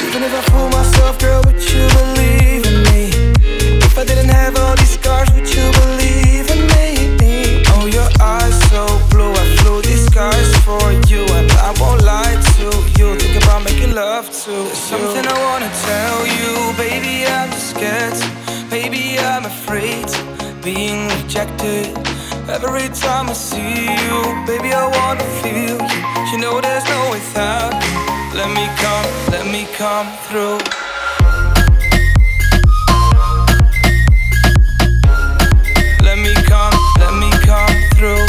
Even if I fool myself, girl, would you believe in me? If I didn't have all these scars, would you believe in me? Oh, your eyes so blue, I flew these skies for you, and I won't lie to you. Think about making love to you. There's something I wanna tell you, baby, I'm just scared. Baby, I'm afraid being rejected. Every time I see you, baby, I wanna feel you. You know there's no without you. Let me come through. Let me come through.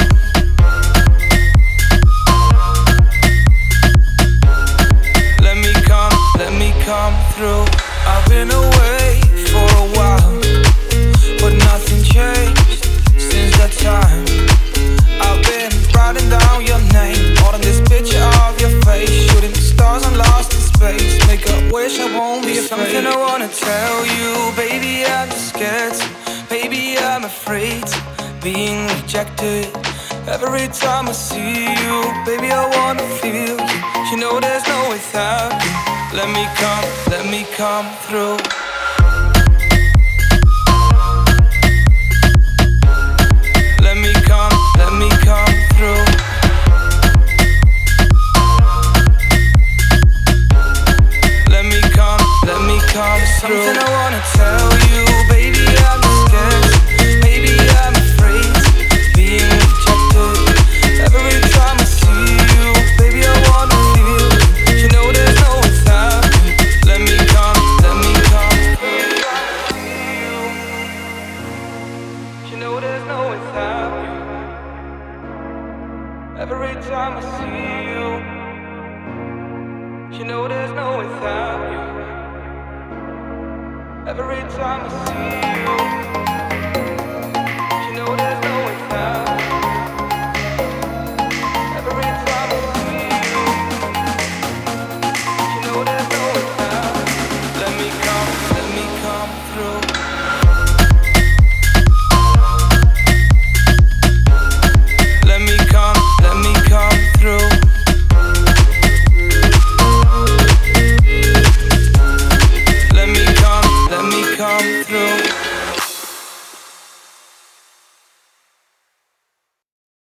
Let me come through. I've been away for a while, but nothing changed since that time. I've been writing down your name, all in this picture of your face, shooting stars and lost in space. Make a wish, I won't be afraid. Something I wanna tell you, baby, I'm just scared. Baby, I'm afraid being rejected. Every time I see you, baby, I wanna feel you. You know there's no without you. Let me come through. Let me come through. Let me come through. Something I wanna tell you, baby, I'm just scared. Baby, I'm afraid being rejected. Every time I see you, baby, I wanna feel you. You know there's no without you. Let me come through. You know there's no without you. Every time I see you, you know there's no without you. Every time I see you.